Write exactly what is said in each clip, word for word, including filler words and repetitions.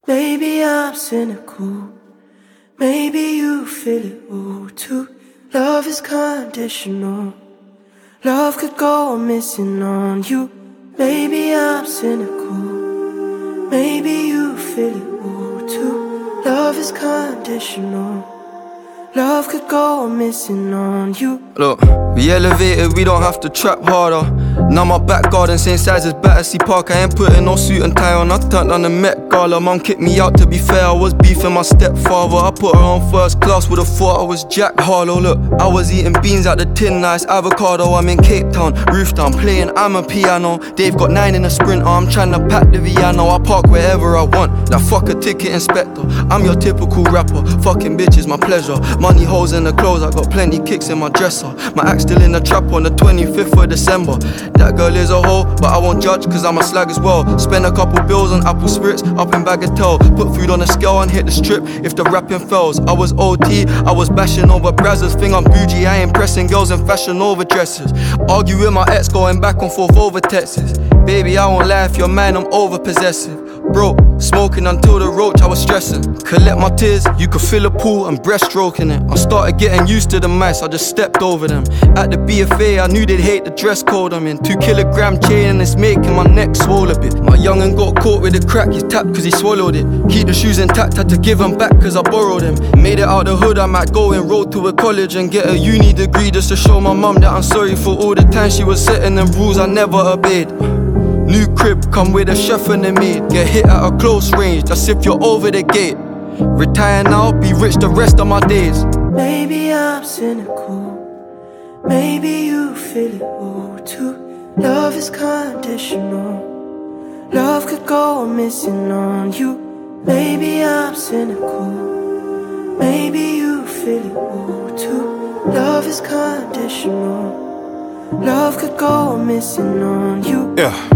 Maybe I'm cynical, maybe you feel it all too. Love is conditional, love could go missing on you. Maybe I'm cynical, maybe you feel it all too. Love is conditional, love could go missing on you. Look, we elevated, we don't have to trap harder. Now my back garden, same size as Battersea Park. I ain't putting no suit and tie on, I turned on the Met Gala. Mum kicked me out, to be fair, I was beefing my stepfather. I put her on first class, would've thought I was Jack Harlow. Look, I was eating beans out the tin, nice avocado. I'm in Cape Town, roof down, playing I'm a piano. Dave got nine in a Sprinter, I'm trying to pack the Viano. I park wherever I want, now fuck a ticket inspector. I'm your typical rapper, fucking bitches my pleasure. Money holes in the clothes, I got plenty kicks in my dresser. My axe still in the trap on the twenty-fifth of December. That girl is a hoe, but I won't judge cause I'm a slag as well. Spend a couple bills on apple spirits, up in Bagatelle. Put food on a scale and hit the strip if the rapping fails. I was O T, I was bashing over brazzers. Think I'm bougie, I ain't pressing girls in fashion over dresses. Argue with my ex, going back and forth over texts. Baby, I won't lie, if you're mine, I'm over possessive. Bro, smoking until the roach, I was stressing. Collect my tears, you could fill a pool, I'm breaststroking it. I started getting used to the mice, I just stepped over them. At the B F A, I knew they'd hate the dress code I'm in. Two kilogram chain and it's making my neck swole a bit. My young'un got caught with a crack, he's tapped cause he swallowed it. Keep the shoes intact, had to give them back cause I borrowed them. Made it out the hood, I might go and roll to a college and get a uni degree just to show my mum that I'm sorry for all the time she was setting them rules I never obeyed. New crib, come with a chef and a maid. Get hit at a close range, that's if you're over the gate. Retire now, be rich the rest of my days. Maybe I'm cynical, maybe you feel it all too. Love is conditional, love could go missing on you. Maybe I'm cynical, maybe you feel it all too. Love is conditional, love could go missing on you. Yeah.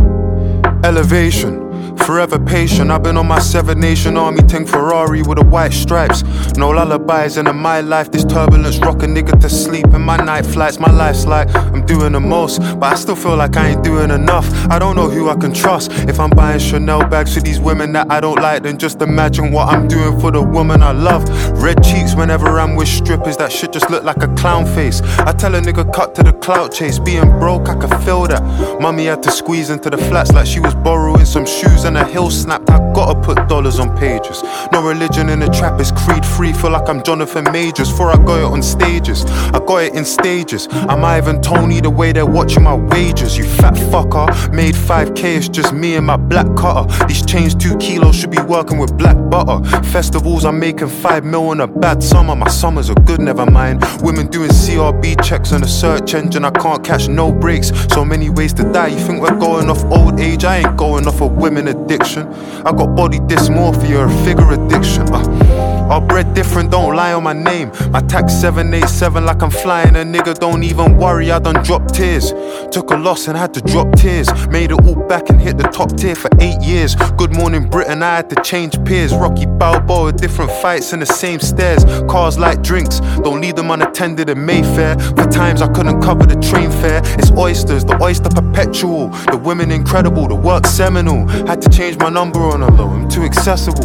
Elevation, forever patient. I've been on my Seven Nation Army tank Ferrari with the white stripes. No lullabies, and in my life this turbulence rock a nigga to sleep. In my night flights, my life's like I'm doing the most, but I still feel like I ain't doing enough. I don't know who I can trust. If I'm buying Chanel bags for these women that I don't like, then just imagine what I'm doing for the woman I love. Red cheeks whenever I'm with strippers, that shit just look like a clown face. I tell a nigga cut to the clout chase. Being broke, I can feel that. Mummy had to squeeze into the flats like she was borrowing some shoes and a heel snapped. I gotta put dollars on pages. No religion in the trap, is creed free. Feel like I'm Jonathan Majors. Before I got it on stages, I got it in stages. I'm Ivan Tony the way they're watching my wages. You fat fucker, made five K, it's just me and my black cutter. These chains two kilos, should be working with black butter. Festivals, I'm making five mil in a bad summer. My summers are good, never mind. Women doing C R B checks on the search engine, I can't catch no breaks. So many ways to die, you think we're going off old age? I ain't going off of women addiction. I got body dysmorphia, a figure addiction. uh, All bred different, don't lie on my name. My tax seven eight seven like I'm flying. A nigga don't even worry, I done dropped tears. Took a loss and had to drop tears. Made it all back and hit the top tier for eight years. Good morning Britain, I had to change peers. Rocky Balboa, different fights in the same stairs. Cars like drinks, don't leave them unattended in Mayfair. For times I couldn't cover the train fare. It's oysters, the oyster perpetual. The women incredible, the work seminal. Had to change my number on her low, I'm too accessible.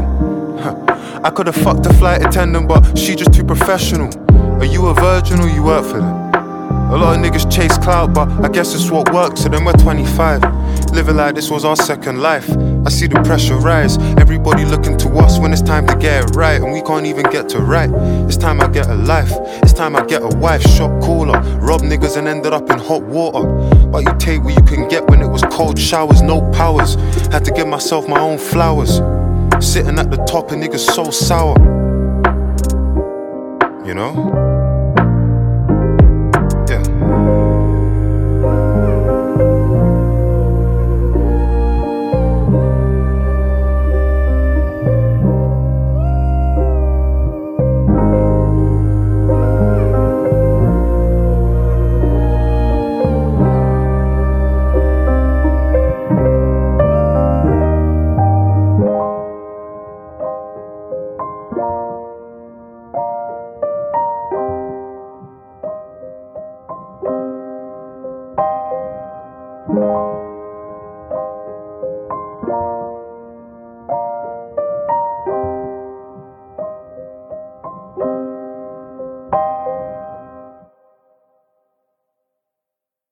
I could've fucked a flight attendant, but she just too professional. Are you a virgin or you work for them? A lot of niggas chase clout, but I guess it's what works, so then we're twenty-five. Living like this was our second life. I see the pressure rise, everybody looking to us when it's time to get it right. And we can't even get to right. It's time I get a life, it's time I get a wife. Shot caller, rob niggas and ended up in hot water. But you take what you can get when it was cold showers, no powers. Had to give myself my own flowers. Sitting at the top and niggas so sour, you know?